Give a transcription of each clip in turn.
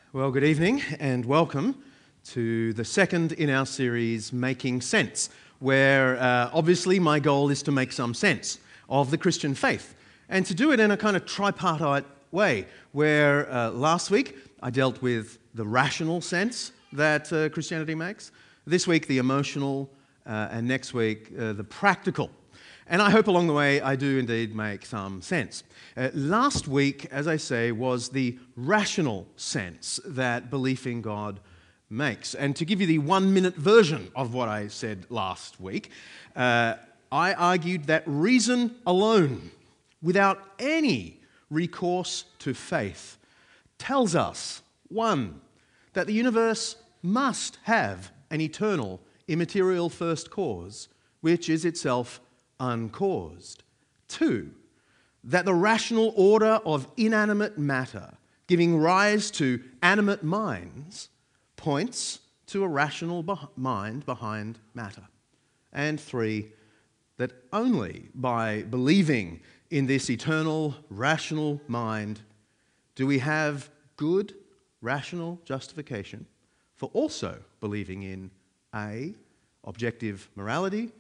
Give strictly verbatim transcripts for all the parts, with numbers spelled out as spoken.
Well, good evening and welcome to the second in our series, Making Sense, where uh, obviously my goal is to make some sense of the Christian faith and to do it in a kind of tripartite way, where uh, last week I dealt with the rational sense that uh, Christianity makes, this week the emotional, uh, and next week uh, the practical. And I hope along the way I do indeed make some sense. Uh, last week, as I say, was the rational sense that belief in God makes. And to give you the one-minute version of what I said last week, uh, I argued that reason alone, without any recourse to faith, tells us, one, that the universe must have an eternal, immaterial first cause, which is itself uncaused. Two, that the rational order of inanimate matter giving rise to animate minds points to a rational be- mind behind matter. And three, that only by believing in this eternal rational mind do we have good rational justification for also believing in A, objective morality,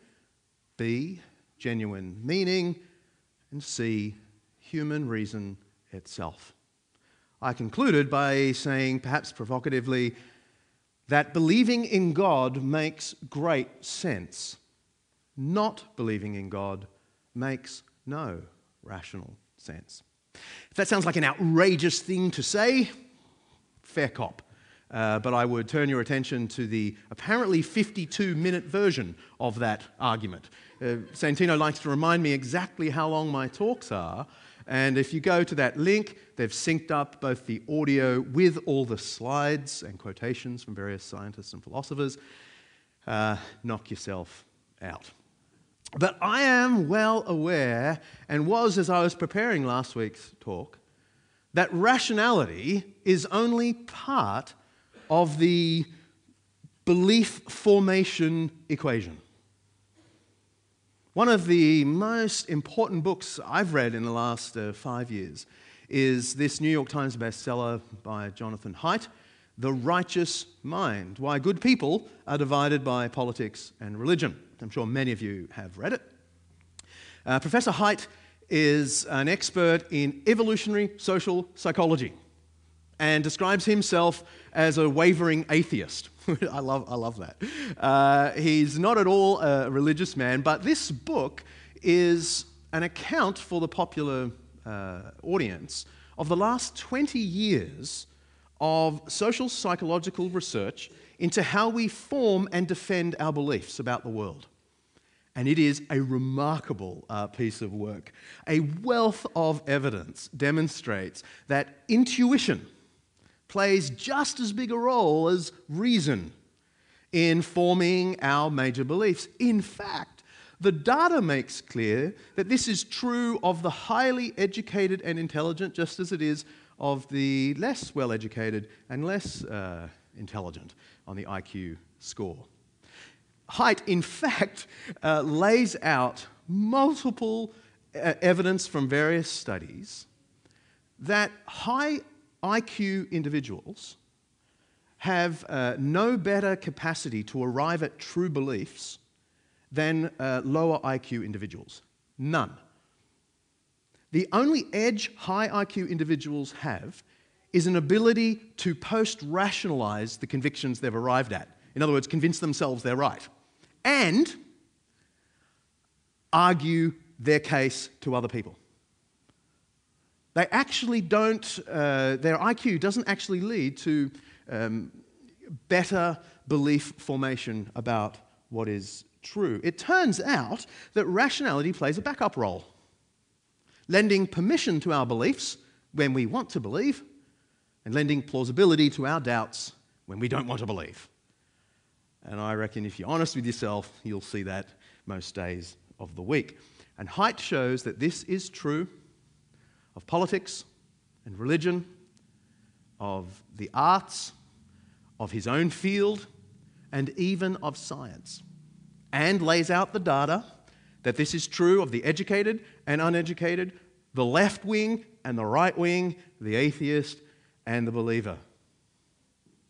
B, genuine meaning, and C, human reason itself. I concluded by saying, perhaps provocatively, that believing in God makes great sense. Not believing in God makes no rational sense. If that sounds like an outrageous thing to say, fair cop. Uh, but I would turn your attention to the apparently fifty-two minute version of that argument. Uh, Santino likes to remind me exactly how long my talks are, and if you go to that link, they've synced up both the audio with all the slides and quotations from various scientists and philosophers. Uh, knock yourself out. But I am well aware, and was as I was preparing last week's talk, that rationality is only part of the belief formation equation. One of the most important books I've read in the last uh, five years is this New York Times bestseller by Jonathan Haidt, The Righteous Mind, Why Good People Are Divided by Politics and Religion. I'm sure many of you have read it. Uh, Professor Haidt is an expert in evolutionary social psychology and describes himself as a wavering atheist. I love, I love that. Uh, he's not at all a religious man, but this book is an account for the popular uh, audience of the last twenty years of social psychological research into how we form and defend our beliefs about the world. And it is a remarkable uh, piece of work. A wealth of evidence demonstrates that intuition plays just as big a role as reason in forming our major beliefs. In fact, the data makes clear that this is true of the highly educated and intelligent, just as it is of the less well-educated and less uh, intelligent on the I Q score. Haidt, in fact, uh, lays out multiple uh, evidence from various studies that high I Q individuals have uh, no better capacity to arrive at true beliefs than uh, lower I Q individuals. None. The only edge high I Q individuals have is an ability to post-rationalize the convictions they've arrived at. In other words, convince themselves they're right. And argue their case to other people. They actually don't, uh, their I Q doesn't actually lead to um, better belief formation about what is true. It turns out that rationality plays a backup role, lending permission to our beliefs when we want to believe, and lending plausibility to our doubts when we don't want to believe. And I reckon if you're honest with yourself, you'll see that most days of the week. And Haidt shows that this is true of politics and religion, of the arts, of his own field, and even of science, and lays out the data that this is true of the educated and uneducated, the left wing and the right wing, the atheist and the believer.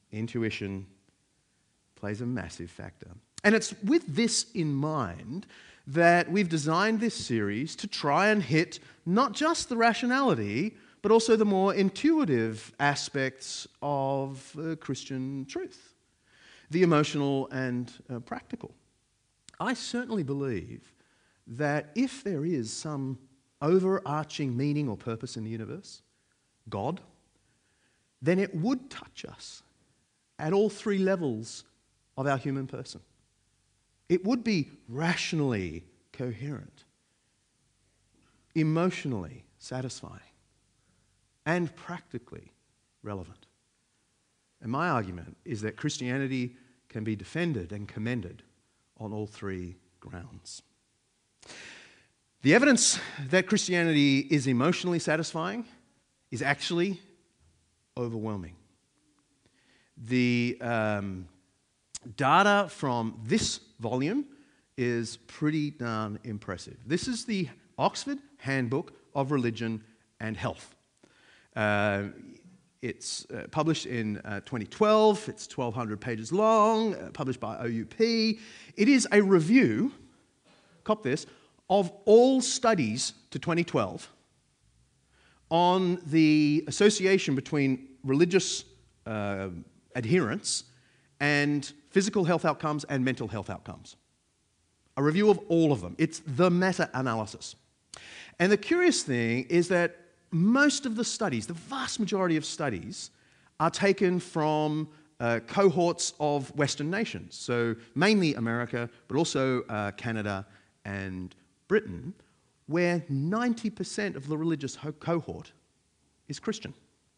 intuition plays a massive factor. And it's with this in mind that we've designed this series to try and hit not just the rationality, but also the more intuitive aspects of uh, Christian truth, the emotional and uh, practical. I certainly believe that if there is some overarching meaning or purpose in the universe, God, then it would touch us at all three levels of our human person. It would be rationally coherent, emotionally satisfying, and practically relevant. And my argument is that Christianity can be defended and commended on all three grounds. The evidence that Christianity is emotionally satisfying is actually overwhelming. The um, data from this volume is pretty darn impressive. This is the Oxford Handbook of Religion and Health. Uh, it's uh, published in uh, twenty twelve. It's twelve hundred pages long, uh, published by O U P. It is a review, cop this, of all studies to twenty twelve on the association between religious uh, adherence and physical health outcomes and mental health outcomes. A review of all of them. It's the meta-analysis. And the curious thing is that most of the studies, the vast majority of studies, are taken from uh, cohorts of Western nations. So mainly America, but also uh, Canada and Britain, where ninety percent of the religious ho- cohort is Christian,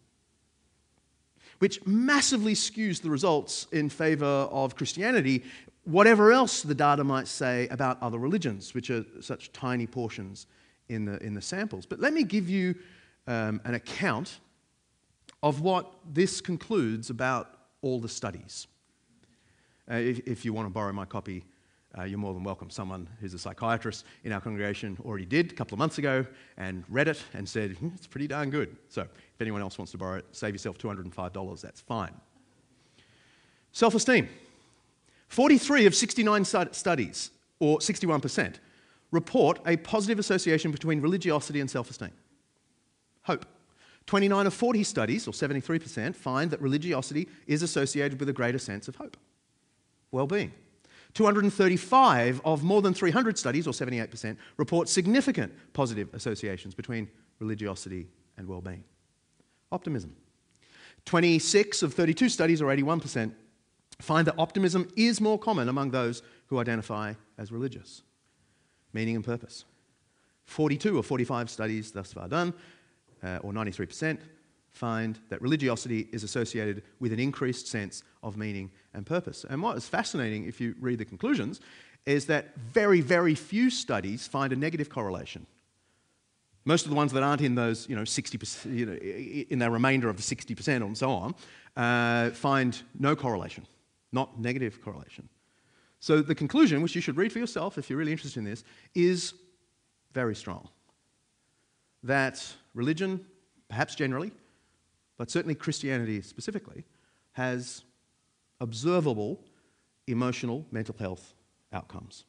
which massively skews the results in favour of Christianity, whatever else the data might say about other religions, which are such tiny portions in the, in the samples. But let me give you um, an account of what this concludes about all the studies. Uh, if, if you want to borrow my copy, uh, you're more than welcome. Someone who's a psychiatrist in our congregation already did a couple of months ago and read it and said, hmm, it's pretty darn good. So if anyone else wants to borrow it, save yourself two hundred five dollars, that's fine. Self-esteem. forty-three of sixty-nine studies, or sixty-one percent, report a positive association between religiosity and self-esteem. Hope. twenty-nine of forty studies, or seventy-three percent, find that religiosity is associated with a greater sense of hope. Well-being. two hundred thirty-five of more than three hundred studies, or seventy-eight percent, report significant positive associations between religiosity and well-being. Optimism. twenty-six of thirty-two studies, or eighty-one percent, find that optimism is more common among those who identify as religious. Meaning and purpose. forty-two of forty-five studies thus far done, uh, or ninety-three percent, find that religiosity is associated with an increased sense of meaning and purpose. And what is fascinating, if you read the conclusions, is that very, very few studies find a negative correlation. Most of the ones that aren't in those, you know, sixty percent, you know, in the remainder of the sixty percent and so on, uh, find no correlation, not negative correlation. So the conclusion, which you should read for yourself if you're really interested in this, is very strong. That religion, perhaps generally, but certainly Christianity specifically, has observable emotional mental health outcomes.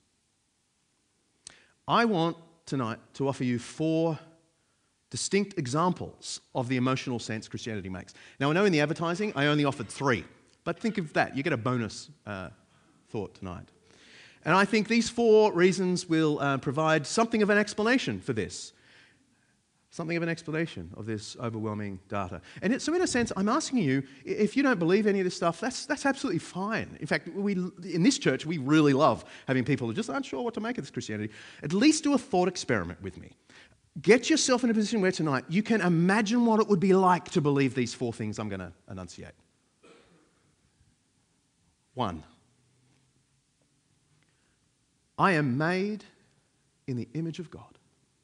I want tonight to offer you four distinct examples of the emotional sense Christianity makes. Now, I know in the advertising I only offered three, but think of that. You get a bonus uh, thought tonight. And I think these four reasons will uh, provide something of an explanation for this. Something of an explanation of this overwhelming data. And it, so in a sense, I'm asking you, if you don't believe any of this stuff, that's, that's absolutely fine. In fact, we, in this church, we really love having people who just aren't sure what to make of this Christianity. At least do a thought experiment with me. Get yourself in a position where tonight you can imagine what it would be like to believe these four things I'm going to enunciate. One, I am made in the image of God.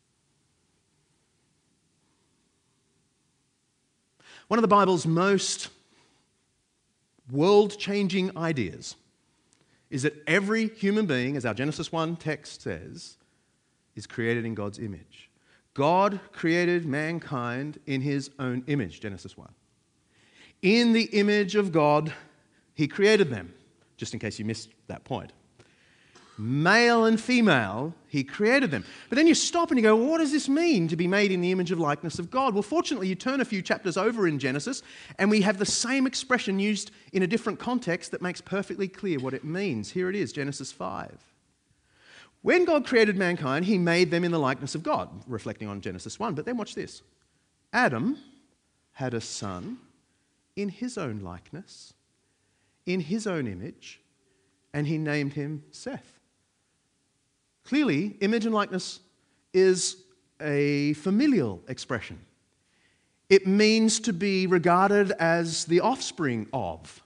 One of the Bible's most world-changing ideas is that every human being, as our Genesis one text says, is created in God's image. God created mankind in his own image, Genesis one. In the image of God, he created them, just in case you missed that point. Male and female, he created them. But then you stop and you go, well, what does this mean to be made in the image of likeness of God? Well, fortunately, you turn a few chapters over in Genesis, and we have the same expression used in a different context that makes perfectly clear what it means. Here it is, Genesis five. When God created mankind, he made them in the likeness of God, reflecting on Genesis one. But then watch this. Adam had a son in his own likeness, in his own image, and he named him Seth. Clearly, image and likeness is a familial expression. It means to be regarded as the offspring of.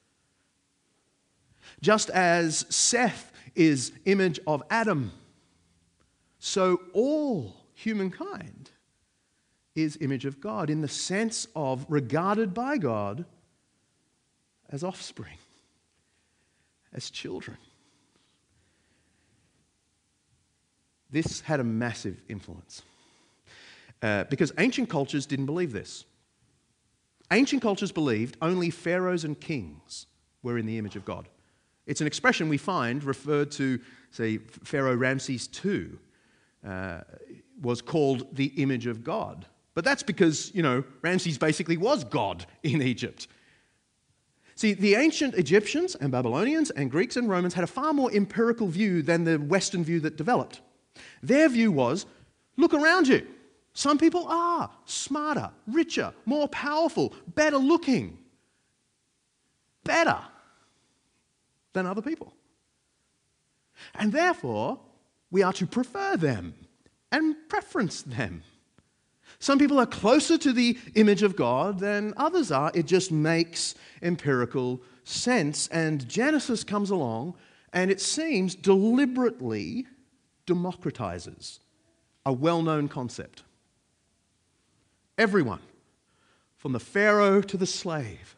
Just as Seth is image of Adam, so all humankind is image of God in the sense of regarded by God as offspring, as children. This had a massive influence uh, because ancient cultures didn't believe this. Ancient cultures believed only pharaohs and kings were in the image of God. It's an expression we find referred to, say, Pharaoh Ramses the Second uh, was called the image of God. But that's because, you know, Ramses basically was God in Egypt. See, the ancient Egyptians and Babylonians and Greeks and Romans had a far more empirical view than the Western view that developed. Their view was, look around you. Some people are smarter, richer, more powerful, better looking, better than other people. And therefore, we are to prefer them and preference them. Some people are closer to the image of God than others are. It just makes empirical sense. And Genesis comes along and it seems deliberately democratizes a well-known concept. Everyone, from the Pharaoh to the slave,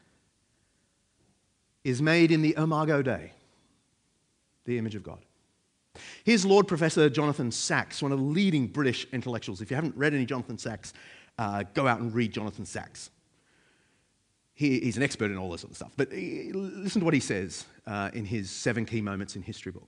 is made in the Imago Dei, the image of God. Here's Lord Professor Jonathan Sacks, one of the leading British intellectuals. If you haven't read any Jonathan Sacks, uh, go out and read Jonathan Sacks. He, he's an expert in all this sort of stuff. But he, listen to what he says uh, in his Seven Key Moments in History book.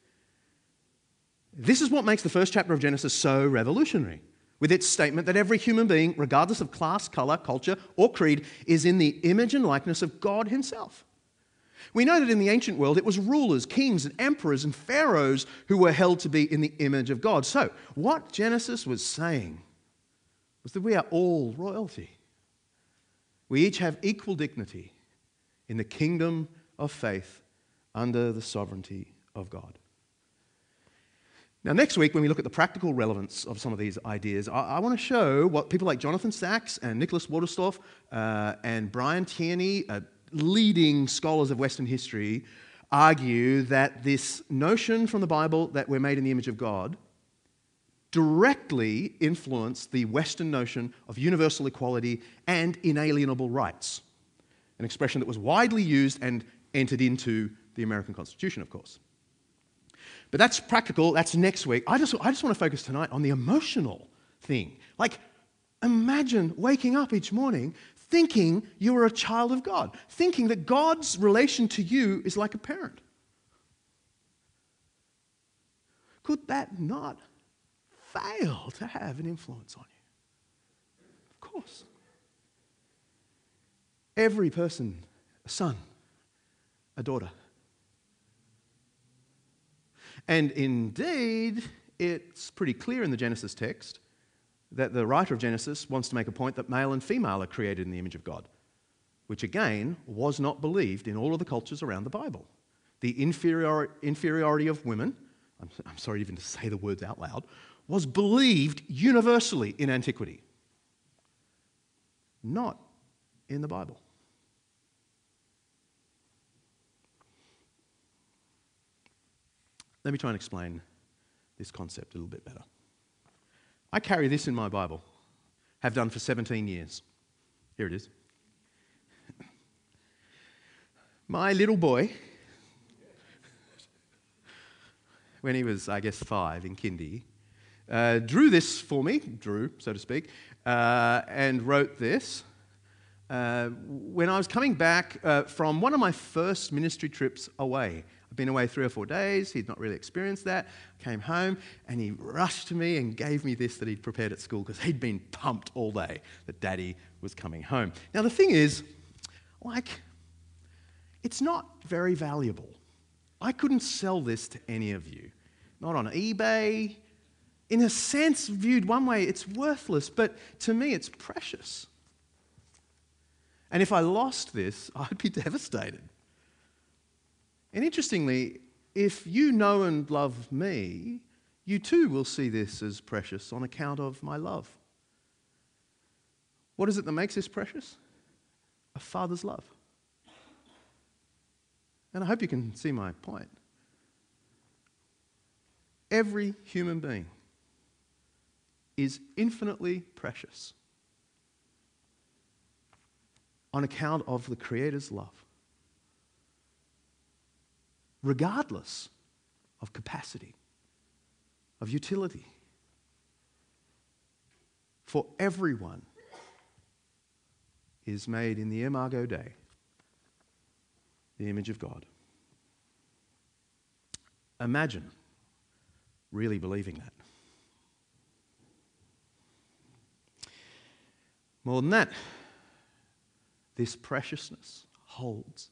This is what makes the first chapter of Genesis so revolutionary, with its statement that every human being, regardless of class, colour, culture, or creed, is in the image and likeness of God himself. We know that in the ancient world it was rulers, kings, and emperors and pharaohs who were held to be in the image of God. So, what Genesis was saying was that we are all royalty. We each have equal dignity in the kingdom of faith under the sovereignty of God. Now, next week, when we look at the practical relevance of some of these ideas, I, I want to show what people like Jonathan Sacks and Nicholas Waterstorff uh, and Brian Tierney, uh, leading scholars of Western history, argue that this notion from the Bible that we're made in the image of God directly influenced the Western notion of universal equality and inalienable rights, an expression that was widely used and entered into the American Constitution, of course. But that's practical, that's next week. I just, I just want to focus tonight on the emotional thing. Like, imagine waking up each morning thinking you are a child of God, thinking that God's relation to you is like a parent. Could that not fail to have an influence on you? Of course. Every person, a son, a daughter. And indeed, it's pretty clear in the Genesis text that the writer of Genesis wants to make a point that male and female are created in the image of God, which again was not believed in all of the cultures around the Bible. The inferior, inferiority of women, I'm, I'm sorry even to say the words out loud, was believed universally in antiquity. Not in the Bible. Let me try and explain this concept a little bit better. I carry this in my Bible, have done for seventeen years. Here it is. My little boy, when he was, I guess, five in kindy, uh, drew this for me, drew, so to speak, uh, and wrote this. uh, when I was coming back uh, from one of my first ministry trips away. I'd been away three or four days. He'd not really experienced that. Came home and he rushed to me and gave me this that he'd prepared at school because he'd been pumped all day that Daddy was coming home. Now, the thing is, like, it's not very valuable. I couldn't sell this to any of you. Not on eBay. In a sense, viewed one way, it's worthless, but to me, it's precious. And if I lost this, I'd be devastated. And interestingly, if you know and love me, you too will see this as precious on account of my love. What is it that makes this precious? A father's love. And I hope you can see my point. Every human being is infinitely precious on account of the Creator's love, regardless of capacity, of utility. For everyone is made in the Imago Dei, the image of God. Imagine really believing that. More than that, this preciousness holds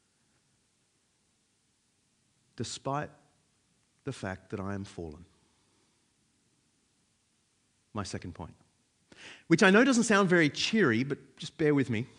despite the fact that I am fallen. My second point, which I know doesn't sound very cheery, but just bear with me.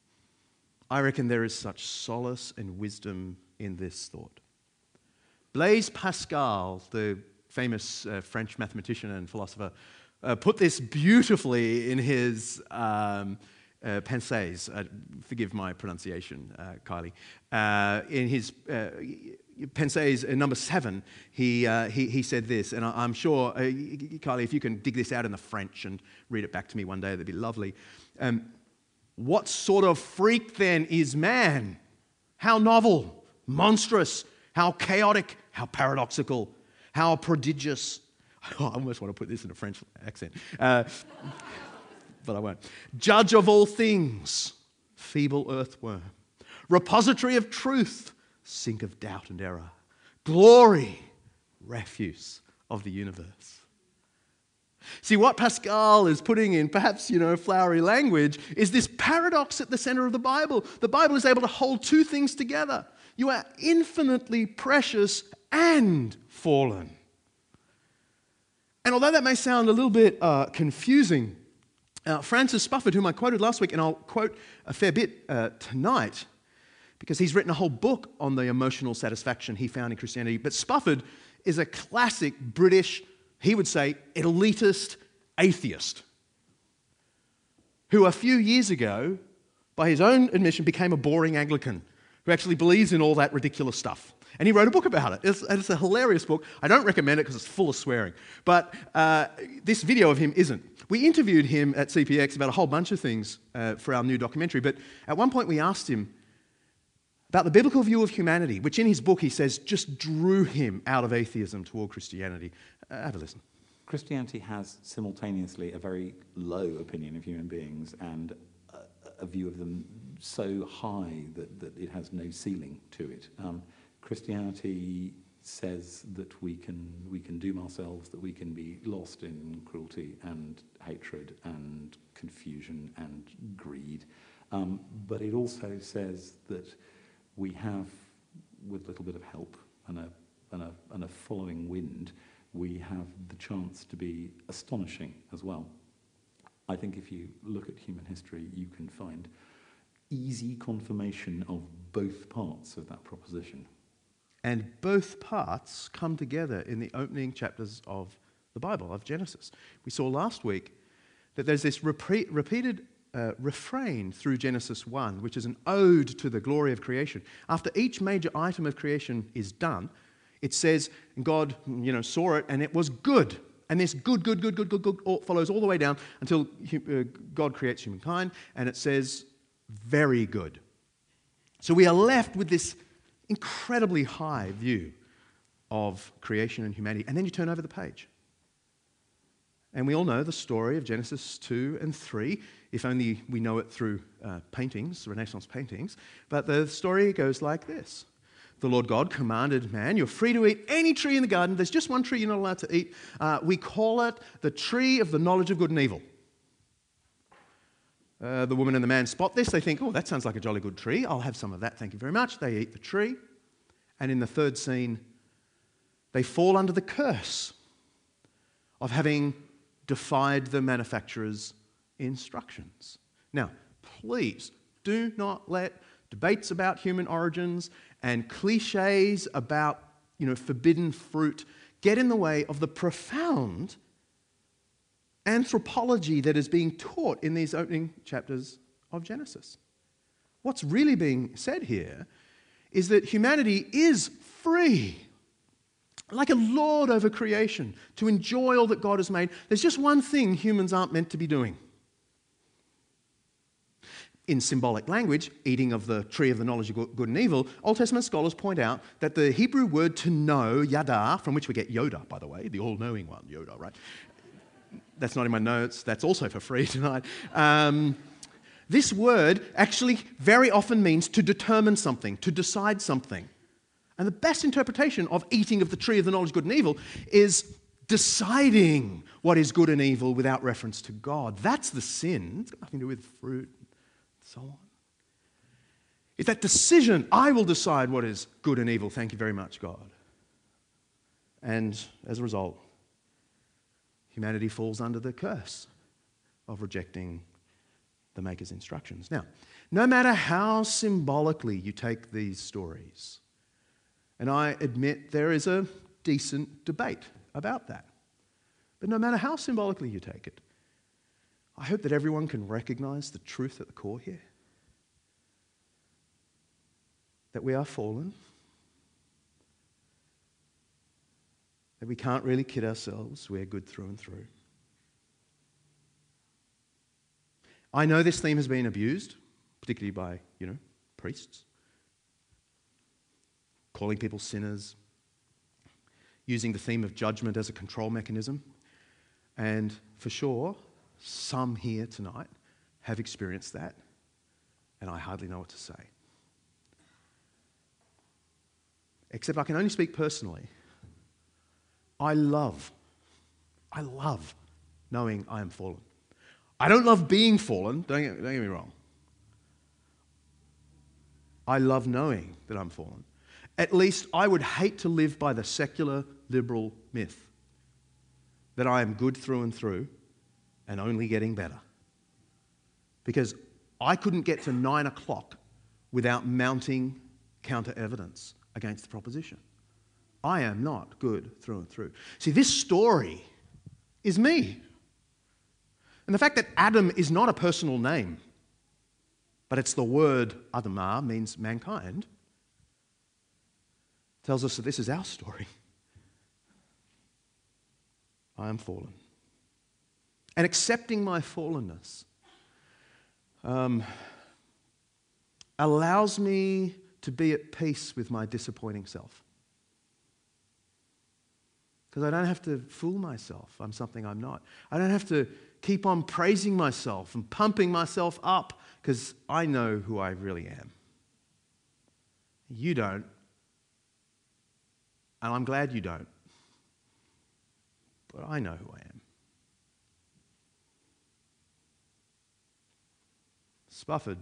I reckon there is such solace and wisdom in this thought. Blaise Pascal, the famous uh, French mathematician and philosopher, uh, put this beautifully in his um, uh, Pensées. Uh, forgive my pronunciation, uh, Kylie. Uh, in his uh, Pensées, uh, number seven, he, uh, he he said this, and I, I'm sure, uh, Kylie, if you can dig this out in the French and read it back to me one day, that'd be lovely. Um, what sort of freak then is man? How novel, monstrous, how chaotic, how paradoxical, how prodigious. Oh, I almost want to put this in a French accent, uh, but I won't. Judge of all things, feeble earthworm, repository of truth, sink of doubt and error, glory, refuse of the universe. See, what Pascal is putting in, perhaps, you know, flowery language, is this paradox at the center of the Bible. The Bible is able to hold two things together. You are infinitely precious and fallen. And although that may sound a little bit uh, confusing, uh, Francis Spufford, whom I quoted last week, and I'll quote a fair bit uh, tonight, because he's written a whole book on the emotional satisfaction he found in Christianity. But Spufford is a classic British, he would say, elitist atheist, who a few years ago, by his own admission, became a boring Anglican, who actually believes in all that ridiculous stuff. And he wrote a book about it. It's, it's a hilarious book. I don't recommend it because it's full of swearing. But uh, this video of him isn't. We interviewed him at C P X about a whole bunch of things uh, for our new documentary. But at one point we asked him about the biblical view of humanity, which in his book he says just drew him out of atheism toward Christianity. Uh, have a listen. Christianity has simultaneously a very low opinion of human beings and a, a view of them so high that, that it has no ceiling to it. Um, Christianity says that we can we can doom ourselves, that we can be lost in cruelty and hatred and confusion and greed. Um, but it also says that we have, with a little bit of help and a, and a, and a following wind, we have the chance to be astonishing as well. I think if you look at human history, you can find easy confirmation of both parts of that proposition. And both parts come together in the opening chapters of the Bible, of Genesis. We saw last week that there's this repeat, repeated uh, refrain through Genesis one, which is an ode to the glory of creation. After each major item of creation is done, it says, God, you know, saw it, and it was good. And this good, good, good, good, good, good follows all the way down until uh, God creates humankind, and it says, very good. So we are left with this incredibly high view of creation and humanity. And then you turn over the page. And we all know the story of Genesis two and three, if only we know it through uh, paintings, Renaissance paintings. But the story goes like this. The Lord God commanded man, you're free to eat any tree in the garden. There's just one tree you're not allowed to eat. Uh, we call it the tree of the knowledge of good and evil. Uh, the woman and the man spot this. They think, oh, that sounds like a jolly good tree. I'll have some of that, thank you very much. They eat the tree. And in the third scene, they fall under the curse of having defied the manufacturer's instructions. Now, please do not let debates about human origins and cliches about, you know, forbidden fruit get in the way of the profound anthropology that is being taught in these opening chapters of Genesis. What's really being said here is that humanity is free, like a lord over creation, to enjoy all that God has made. There's just one thing humans aren't meant to be doing. In symbolic language, eating of the tree of the knowledge of good and evil, Old Testament scholars point out that the Hebrew word to know, yada, from which we get Yoda, by the way, the all-knowing one, Yoda, right? That's not in my notes. That's also for free tonight. Um, this word actually very often means to determine something, to decide something. And the best interpretation of eating of the tree of the knowledge of good and evil is deciding what is good and evil without reference to God. That's the sin. It's got nothing to do with fruit and so on. It's that decision, I will decide what is good and evil. Thank you very much, God. And as a result, humanity falls under the curse of rejecting the Maker's instructions. Now, no matter how symbolically you take these stories, and I admit there is a decent debate about that, but no matter how symbolically you take it, I hope that everyone can recognize the truth at the core here. That we are fallen, that we can't really kid ourselves, we're good through and through. I know this theme has been abused, particularly by, you know, priests, calling people sinners, using the theme of judgment as a control mechanism. And for sure, some here tonight have experienced that, and I hardly know what to say. Except I can only speak personally. I love, I love knowing I am fallen. I don't love being fallen, don't get, don't get me wrong. I love knowing that I'm fallen. At least I would hate to live by the secular liberal myth that I am good through and through and only getting better. Because I couldn't get to nine o'clock without mounting counter evidence against the proposition. I am not good through and through. See, this story is me. And the fact that Adam is not a personal name, but it's the word Adamah, means mankind, tells us that this is our story. I am fallen. And accepting my fallenness um, allows me to be at peace with my disappointing self. Because I don't have to fool myself I'm something I'm not. I don't have to keep on praising myself and pumping myself up because I know who I really am. You don't. And I'm glad you don't. But I know who I am. Spufford,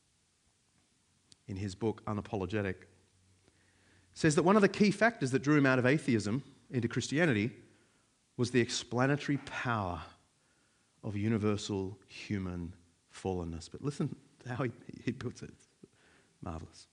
in his book Unapologetic, says that one of the key factors that drew him out of atheism into Christianity was the explanatory power of universal human fallenness. But listen to how he, he puts it. It's marvelous.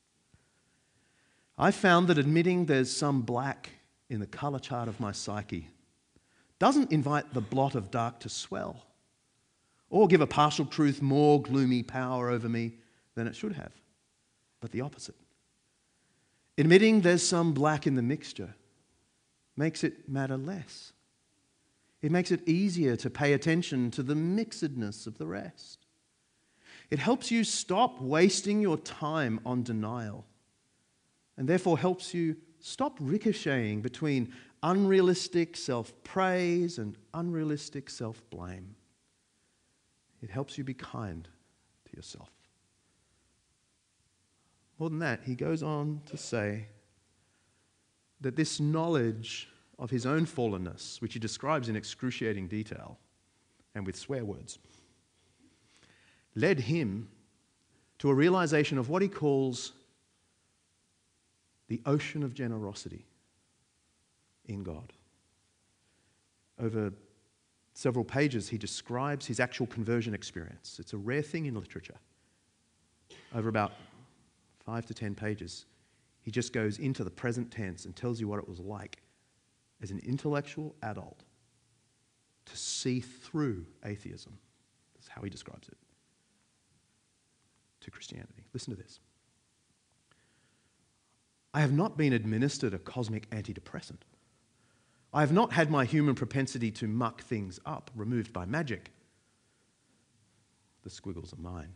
I found that admitting there's some black in the colour chart of my psyche doesn't invite the blot of dark to swell or give a partial truth more gloomy power over me than it should have, but the opposite. Admitting there's some black in the mixture makes it matter less. It makes it easier to pay attention to the mixedness of the rest. It helps you stop wasting your time on denial and therefore helps you stop ricocheting between unrealistic self-praise and unrealistic self-blame. It helps you be kind to yourself. More than that, he goes on to say that this knowledge of his own fallenness, which he describes in excruciating detail and with swear words, led him to a realization of what he calls the ocean of generosity in God. Over several pages, he describes his actual conversion experience. It's a rare thing in literature. Over about five to ten pages, he just goes into the present tense and tells you what it was like as an intellectual adult to see through atheism. That's how he describes it to Christianity. Listen to this. I have not been administered a cosmic antidepressant. I have not had my human propensity to muck things up removed by magic. The squiggles are mine.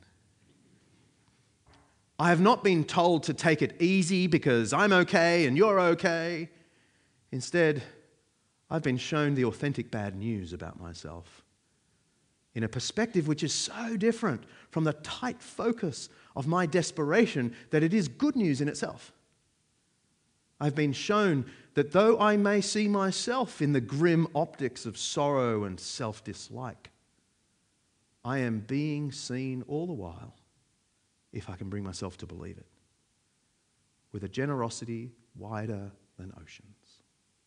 I have not been told to take it easy because I'm okay and you're okay. Instead, I've been shown the authentic bad news about myself in a perspective which is so different from the tight focus of my desperation that it is good news in itself. I've been shown that though I may see myself in the grim optics of sorrow and self-dislike, I am being seen all the while, if I can bring myself to believe it, with a generosity wider than oceans.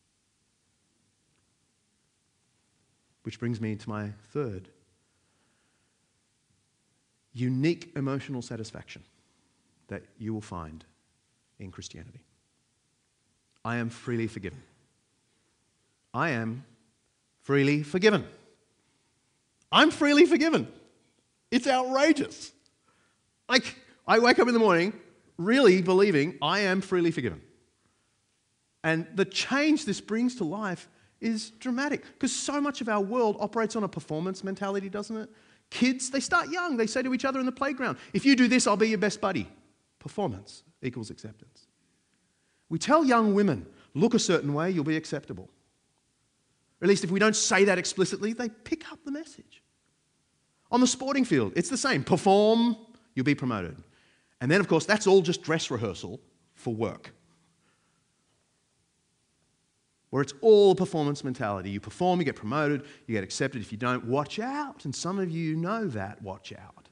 Which brings me to my third unique emotional satisfaction that you will find in Christianity. I am freely forgiven. I am freely forgiven. I'm freely forgiven. It's outrageous. Like, I wake up in the morning really believing I am freely forgiven. And the change this brings to life is dramatic because so much of our world operates on a performance mentality, doesn't it? Kids, they start young. They say to each other in the playground, if you do this, I'll be your best buddy. Performance equals acceptance. We tell young women, look a certain way, you'll be acceptable. Or at least if we don't say that explicitly, they pick up the message. On the sporting field, it's the same. Perform, you'll be promoted. And then, of course, that's all just dress rehearsal for work. Where it's all performance mentality. You perform, you get promoted, you get accepted. If you don't, watch out. And some of you know that, watch out.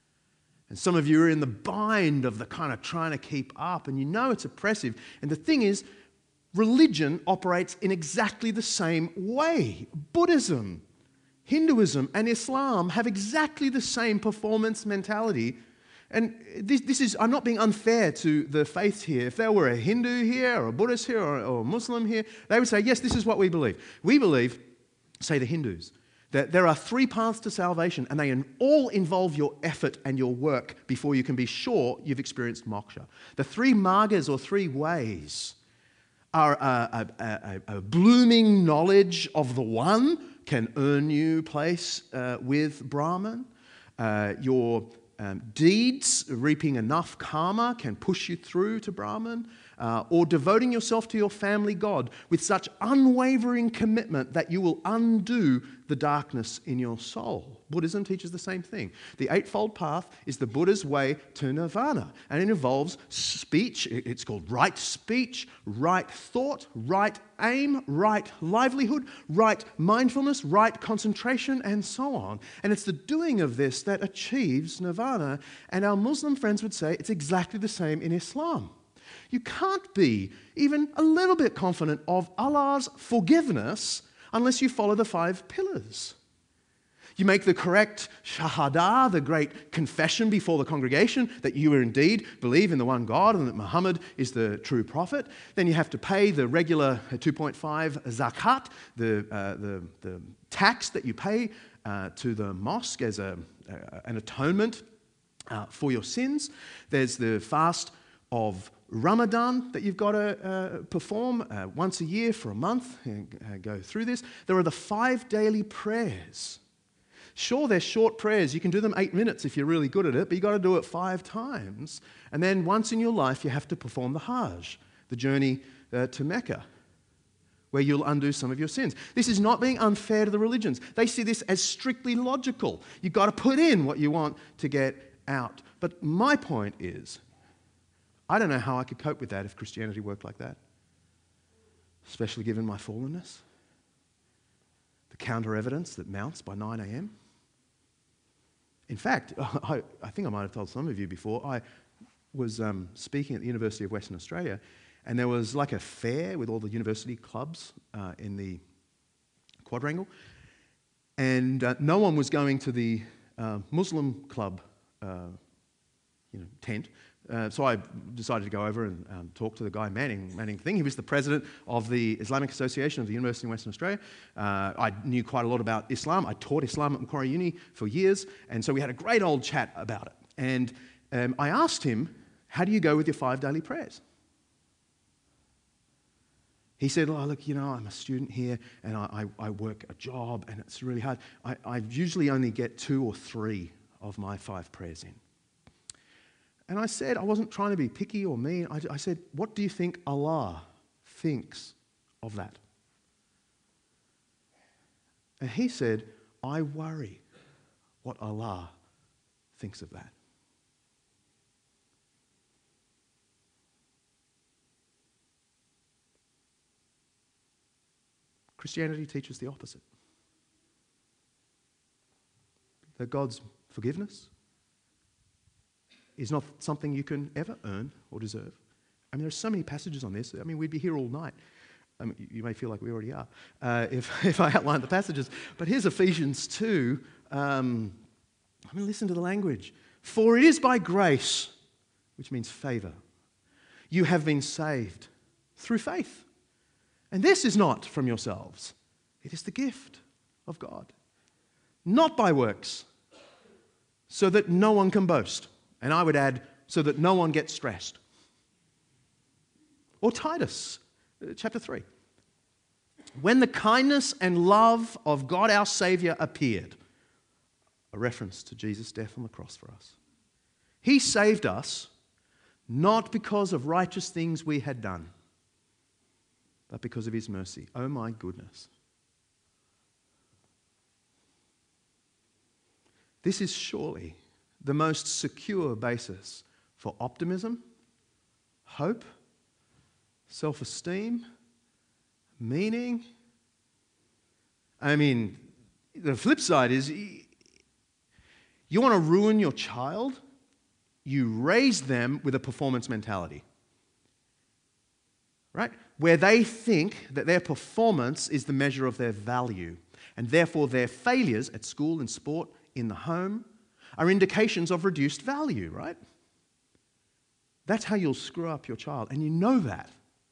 And some of you are in the bind of the kind of trying to keep up, and you know it's oppressive. And the thing is, religion operates in exactly the same way. Buddhism, Hinduism, and Islam have exactly the same performance mentality. And this, this is, I'm not being unfair to the faiths here. If there were a Hindu here, or a Buddhist here, or, or a Muslim here, they would say, yes, this is what we believe. We believe, say the Hindus, that there are three paths to salvation, and they all involve your effort and your work before you can be sure you've experienced moksha. The three margas, or three ways, are a, a, a, a blooming knowledge of the one can earn you place uh, with Brahman. Uh, your um, deeds, reaping enough karma, can push you through to Brahman. Uh, or devoting yourself to your family God with such unwavering commitment that you will undo the darkness in your soul. Buddhism teaches the same thing. The Eightfold Path is the Buddha's way to nirvana, and it involves speech. It's called right speech, right thought, right aim, right livelihood, right mindfulness, right concentration, and so on. And it's the doing of this that achieves nirvana, and our Muslim friends would say it's exactly the same in Islam. You can't be even a little bit confident of Allah's forgiveness unless you follow the five pillars. You make the correct shahada, the great confession before the congregation that you indeed believe in the one God and that Muhammad is the true prophet. Then you have to pay the regular two point five zakat, the, uh, the, the tax that you pay uh, to the mosque as a, uh, an atonement uh, for your sins. There's the fast of Ramadan that you've got to uh, perform uh, once a year for a month and uh, go through this. There are the five daily prayers. Sure, they're short prayers. You can do them eight minutes if you're really good at it, but you've got to do it five times. And then once in your life, you have to perform the Hajj, the journey uh, to Mecca, where you'll undo some of your sins. This is not being unfair to the religions. They see this as strictly logical. You've got to put in what you want to get out. But my point is, I don't know how I could cope with that if Christianity worked like that, especially given my fallenness, the counter-evidence that mounts by nine a.m. In fact, I, I think I might have told some of you before, I was um, speaking at the University of Western Australia, and there was like a fair with all the university clubs uh, in the quadrangle, and uh, no one was going to the uh, Muslim club uh, you know, tent. Uh, so I decided to go over and um, talk to the guy manning, manning the thing. He was the president of the Islamic Association of the University of Western Australia. Uh, I knew quite a lot about Islam. I taught Islam at Macquarie Uni for years, and so we had a great old chat about it. And um, I asked him, how do you go with your five daily prayers? He said, oh, look, you know, I'm a student here, and I, I, I work a job, and it's really hard. I, I usually only get two or three of my five prayers in. And I said, I wasn't trying to be picky or mean. I, I said, what do you think Allah thinks of that? And he said, I worry what Allah thinks of that. Christianity teaches the opposite. That God's forgiveness is not something you can ever earn or deserve. I mean, there are so many passages on this. I mean, we'd be here all night. I mean, you may feel like we already are uh, if, if I outline the passages. But here's Ephesians two. Um, I mean, listen to the language. For it is by grace, which means favour, you have been saved through faith. And this is not from yourselves. It is the gift of God. Not by works, so that no one can boast. And I would add, so that no one gets stressed. Or Titus, chapter three. When the kindness and love of God our Saviour appeared, a reference to Jesus' death on the cross for us. He saved us not because of righteous things we had done, but because of his mercy. Oh my goodness. This is surely the most secure basis for optimism, hope, self-esteem, meaning. I mean, the flip side is, you want to ruin your child? You raise them with a performance mentality. Right? Where they think that their performance is the measure of their value, and therefore their failures at school, in sport, in the home, are indications of reduced value, right? That's how you'll screw up your child, and you know that.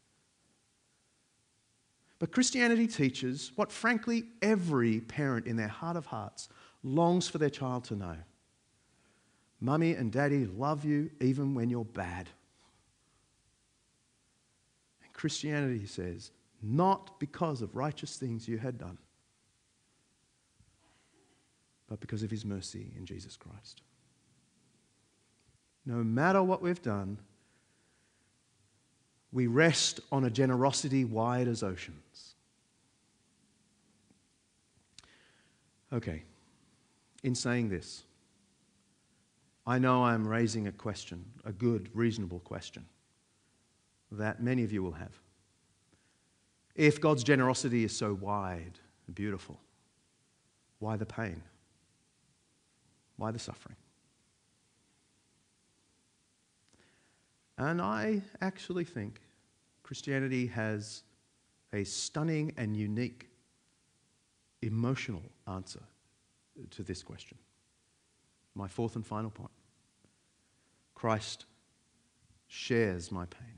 But Christianity teaches what, frankly, every parent in their heart of hearts longs for their child to know. Mummy and Daddy love you even when you're bad. And Christianity says, not because of righteous things you had done, but because of his mercy in Jesus Christ. No matter what we've done, we rest on a generosity wide as oceans. Okay, in saying this, I know I'm raising a question, a good, reasonable question, that many of you will have. If God's generosity is so wide and beautiful, why the pain? Why the suffering? And I actually think Christianity has a stunning and unique emotional answer to this question. My fourth and final point. Christ shares my pain.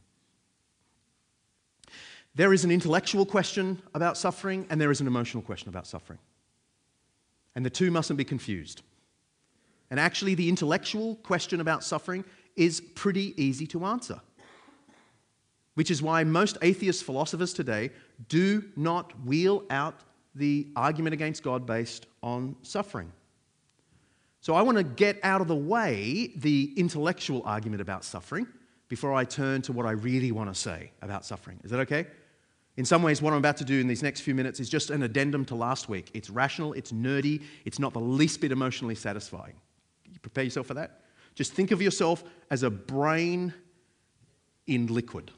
There is an intellectual question about suffering, and there is an emotional question about suffering. And the two mustn't be confused. And actually, the intellectual question about suffering is pretty easy to answer, which is why most atheist philosophers today do not wheel out the argument against God based on suffering. So I want to get out of the way the intellectual argument about suffering before I turn to what I really want to say about suffering. Is that okay? In some ways, what I'm about to do in these next few minutes is just an addendum to last week. It's rational, it's nerdy, it's not the least bit emotionally satisfying. You prepare yourself for that? Just think of yourself as a brain in liquid.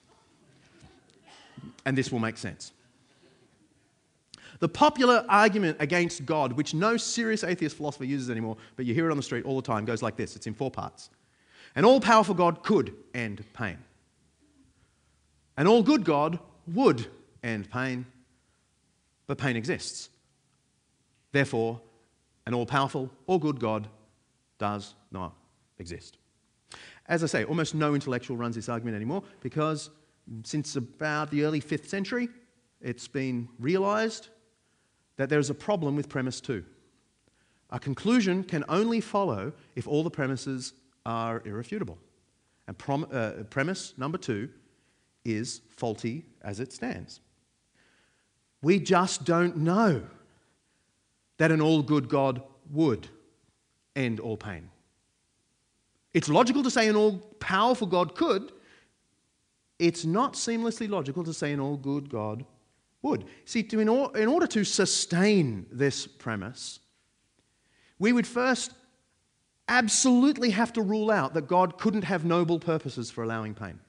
And this will make sense. The popular argument against God, which no serious atheist philosopher uses anymore, but you hear it on the street all the time, goes like this. It's in four parts. An all-powerful God could end pain. An all-good God would end pain, but pain exists. Therefore, an all-powerful, all-good God does not exist. As I say, almost no intellectual runs this argument anymore because since about the early fifth century, it's been realized that there's a problem with premise two. A conclusion can only follow if all the premises are irrefutable. And prom- uh, premise number two is faulty as it stands. We just don't know that an all-good God would end all pain. It's logical to say an all-powerful God could. It's not seamlessly logical to say an all-good God would. See, to, in, or, in order to sustain this premise, we would first absolutely have to rule out that God couldn't have noble purposes for allowing pain.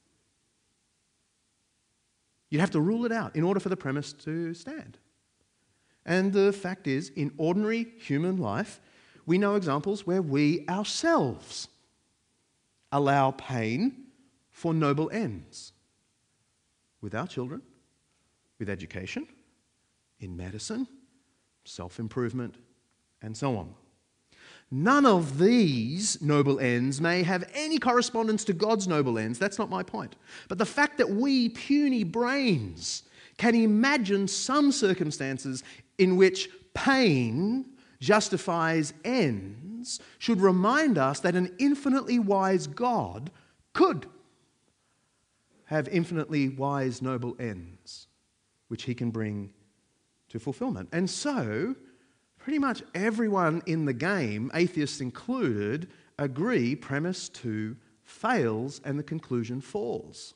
You'd have to rule it out in order for the premise to stand. And the fact is, in ordinary human life, we know examples where we ourselves allow pain for noble ends. With our children, with education, in medicine, self-improvement, and so on. None of these noble ends may have any correspondence to God's noble ends. That's not my point. But the fact that we puny brains can imagine some circumstances in which pain justifies ends should remind us that an infinitely wise God could have infinitely wise, noble ends which he can bring to fulfillment. And so, pretty much everyone in the game, atheists included, agree premise two fails and the conclusion falls.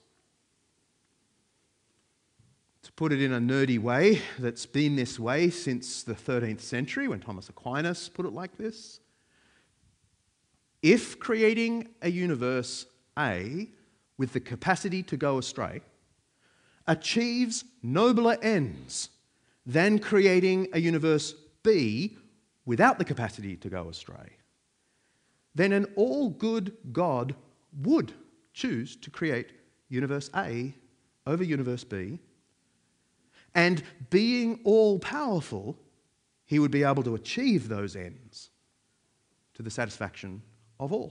To put it in a nerdy way, that's been this way since the thirteenth century when Thomas Aquinas put it like this. If creating a universe A with the capacity to go astray achieves nobler ends than creating a universe B without the capacity to go astray, then an all-good God would choose to create universe A over universe B, and being all-powerful, he would be able to achieve those ends to the satisfaction of all.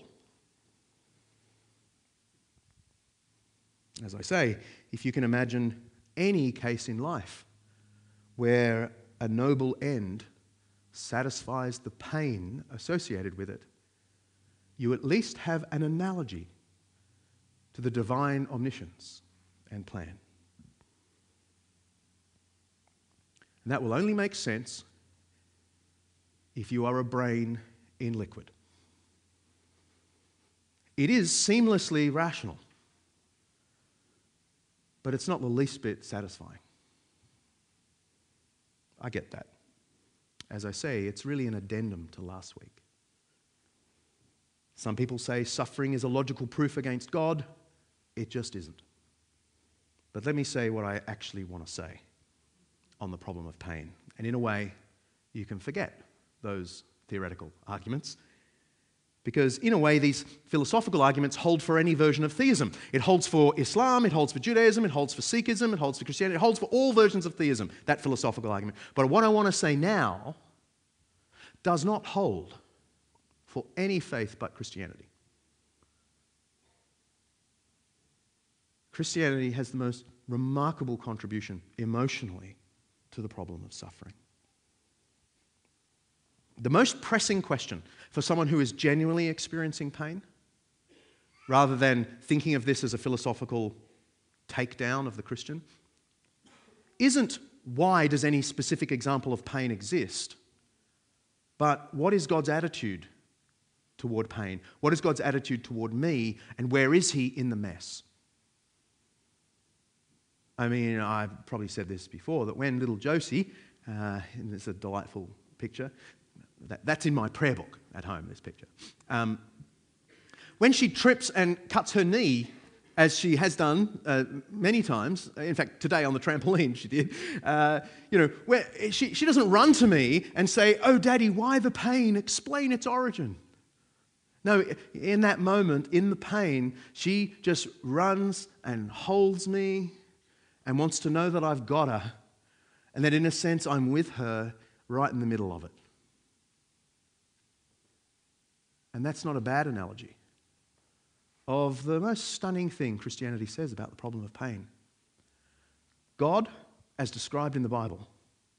As I say, if you can imagine any case in life where a noble end satisfies the pain associated with it, you at least have an analogy to the divine omniscience and plan. And that will only make sense if you are a brain in liquid. It is seamlessly rational, but it's not the least bit satisfying. I get that. As I say, it's really an addendum to last week. Some people say suffering is a logical proof against God. It just isn't. But let me say what I actually want to say on the problem of pain. And in a way, you can forget those theoretical arguments. Because in a way, these philosophical arguments hold for any version of theism. It holds for Islam, it holds for Judaism, it holds for Sikhism, it holds for Christianity, it holds for all versions of theism, that philosophical argument. But what I want to say now does not hold for any faith but Christianity. Christianity has the most remarkable contribution emotionally to the problem of suffering. The most pressing question for someone who is genuinely experiencing pain, rather than thinking of this as a philosophical takedown of the Christian, isn't why does any specific example of pain exist, but what is God's attitude toward pain? What is God's attitude toward me, and where is he in the mess? I mean, I've probably said this before, that when little Josie, uh, and it's a delightful picture, that, that's in my prayer book at home, this picture. Um, when she trips and cuts her knee, as she has done uh, many times, in fact, today on the trampoline she did, uh, you know, where she, she doesn't run to me and say, "Oh, Daddy, why the pain? Explain its origin." No, in that moment, in the pain, she just runs and holds me and wants to know that I've got her, and that in a sense I'm with her right in the middle of it. And that's not a bad analogy of the most stunning thing Christianity says about the problem of pain. God, as described in the Bible,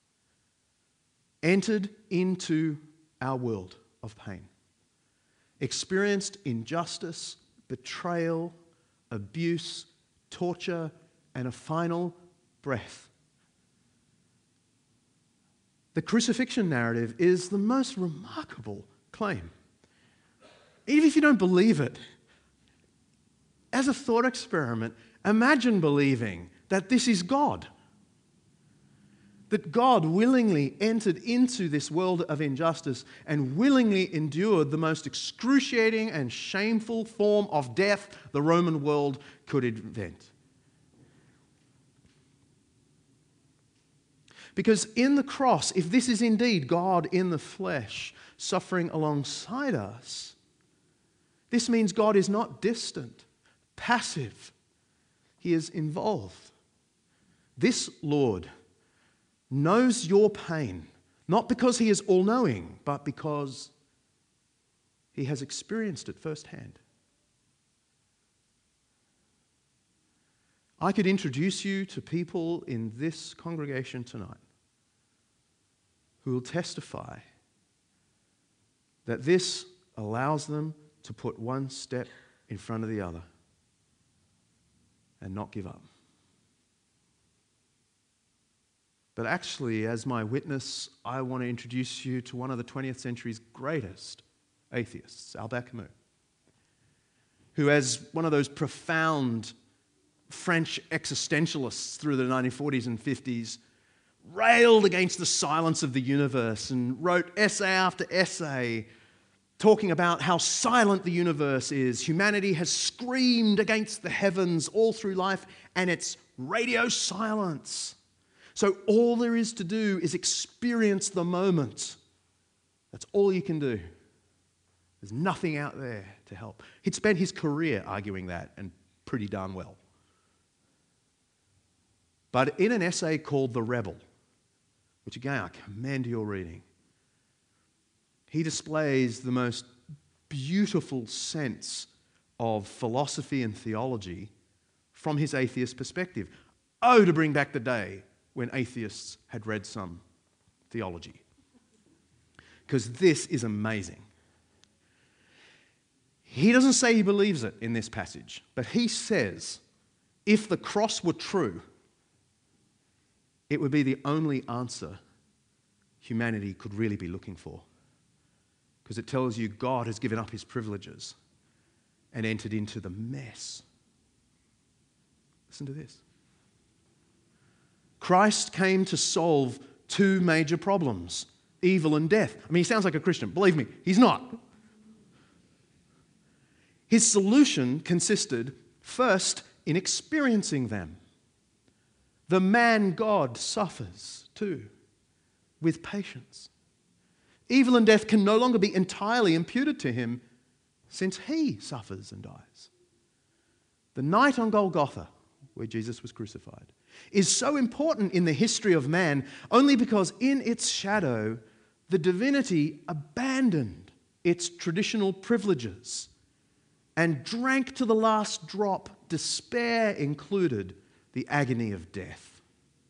entered into our world of pain, experienced injustice, betrayal, abuse, torture, and a final breath. The crucifixion narrative is the most remarkable claim. Even if you don't believe it, as a thought experiment, imagine believing that this is God. That God willingly entered into this world of injustice and willingly endured the most excruciating and shameful form of death the Roman world could invent. Because in the cross, if this is indeed God in the flesh suffering alongside us, this means God is not distant, passive. He is involved. This Lord knows your pain, not because he is all-knowing, but because he has experienced it firsthand. I could introduce you to people in this congregation tonight who will testify that this allows them to put one step in front of the other and not give up. But actually, as my witness, I want to introduce you to one of the twentieth century's greatest atheists, Albert Camus, who, as one of those profound French existentialists through the nineteen forties and fifties, railed against the silence of the universe and wrote essay after essay talking about how silent the universe is. Humanity has screamed against the heavens all through life, and it's radio silence. So all there is to do is experience the moment. That's all you can do. There's nothing out there to help. He'd spent his career arguing that, and pretty darn well. But in an essay called The Rebel, which again I commend your reading, he displays the most beautiful sense of philosophy and theology from his atheist perspective. Oh, to bring back the day when atheists had read some theology. Because this is amazing. He doesn't say he believes it in this passage, but he says, if the cross were true, it would be the only answer humanity could really be looking for. Because it tells you God has given up his privileges and entered into the mess. Listen to this. Christ came to solve two major problems, evil and death. I mean, he sounds like a Christian. Believe me, he's not. His solution consisted, first, in experiencing them. The man God suffers too, with patience. Evil and death can no longer be entirely imputed to him, since he suffers and dies. The night on Golgotha, where Jesus was crucified, is so important in the history of man only because in its shadow, the divinity abandoned its traditional privileges and drank to the last drop, despair included, the agony of death.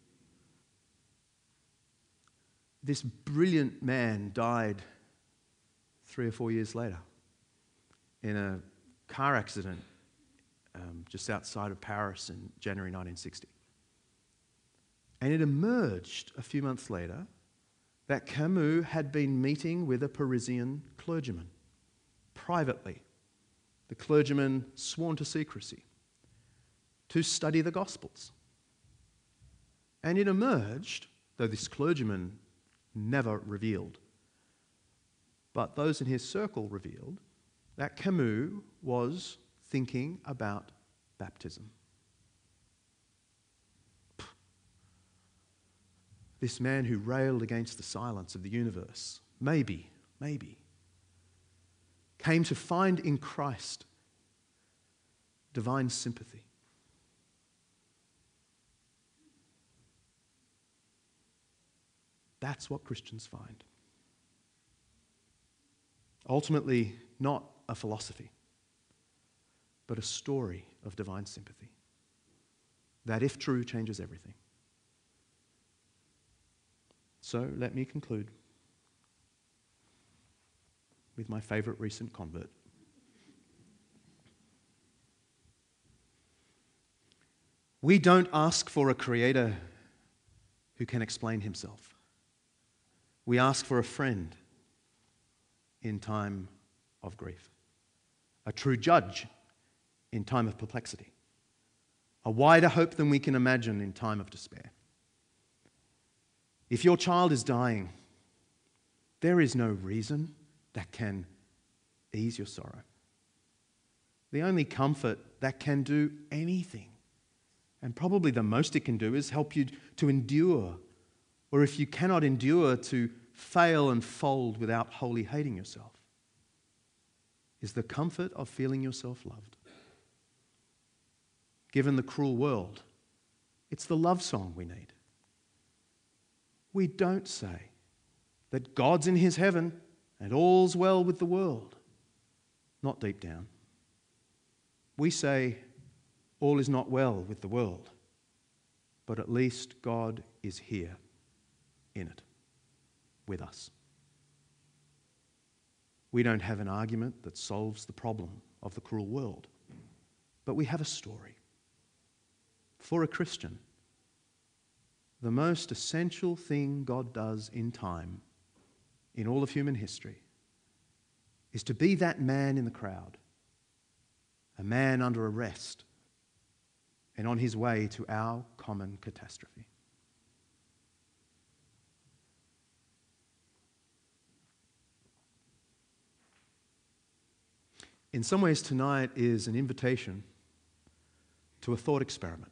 This brilliant man died three or four years later in a car accident um, just outside of Paris in January nineteen sixty. And it emerged a few months later that Camus had been meeting with a Parisian clergyman privately, the clergyman sworn to secrecy, to study the Gospels. And it emerged, though this clergyman never revealed, but those in his circle revealed, that Camus was thinking about baptism. This man who railed against the silence of the universe, maybe, maybe, came to find in Christ divine sympathy. That's what Christians find. Ultimately, not a philosophy, but a story of divine sympathy that, if true, changes everything. So let me conclude with my favourite recent convert. We don't ask for a creator who can explain himself. We ask for a friend in time of grief, a true judge in time of perplexity, a wider hope than we can imagine in time of despair. If your child is dying, there is no reason that can ease your sorrow. The only comfort that can do anything, and probably the most it can do, is help you to endure, or if you cannot endure, to fail and fold without wholly hating yourself, is the comfort of feeling yourself loved. Given the cruel world, it's the love song we need. We don't say that God's in his heaven and all's well with the world. Not deep down. We say all is not well with the world, but at least God is here in it with us. We don't have an argument that solves the problem of the cruel world, but we have a story. For a Christian, the most essential thing God does in time, in all of human history, is to be that man in the crowd, a man under arrest and on his way to our common catastrophe. In some ways, tonight is an invitation to a thought experiment.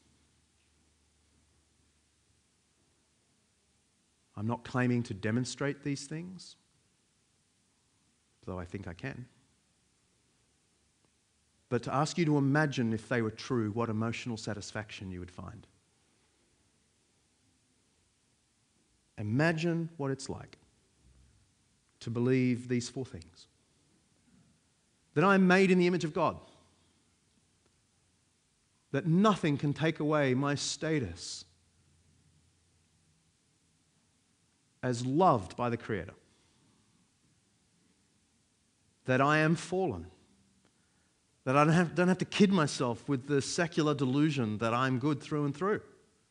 I'm not claiming to demonstrate these things, though I think I can. But to ask you to imagine, if they were true, what emotional satisfaction you would find. Imagine what it's like to believe these four things. That I am made in the image of God. That nothing can take away my status as loved by the Creator. That I am fallen. That I don't have, don't have to kid myself with the secular delusion that I'm good through and through.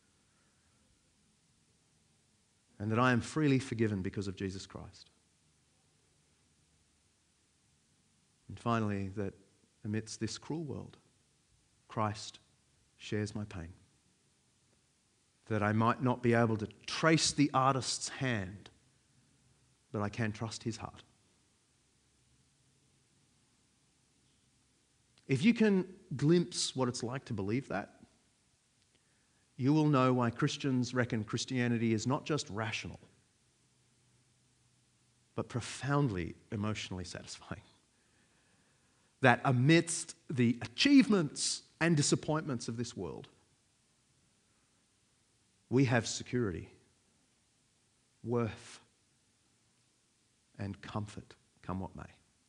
And that I am freely forgiven because of Jesus Christ. And finally, that amidst this cruel world, Christ shares my pain. That I might not be able to trace the artist's hand, but I can trust his heart. If you can glimpse what it's like to believe that, you will know why Christians reckon Christianity is not just rational, but profoundly emotionally satisfying. That amidst the achievements and disappointments of this world, we have security, worth, and comfort, come what may.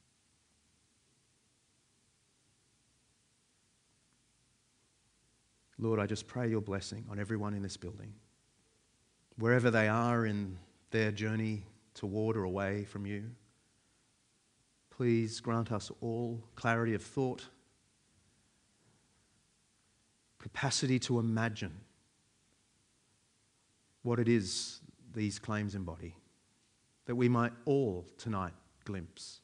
Lord, I just pray your blessing on everyone in this building, wherever they are in their journey toward or away from you. Please grant us all clarity of thought, capacity to imagine what it is these claims embody, that we might all tonight glimpse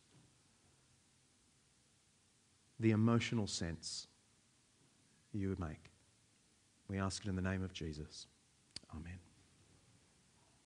the emotional sense you would make. We ask it in the name of Jesus. Amen.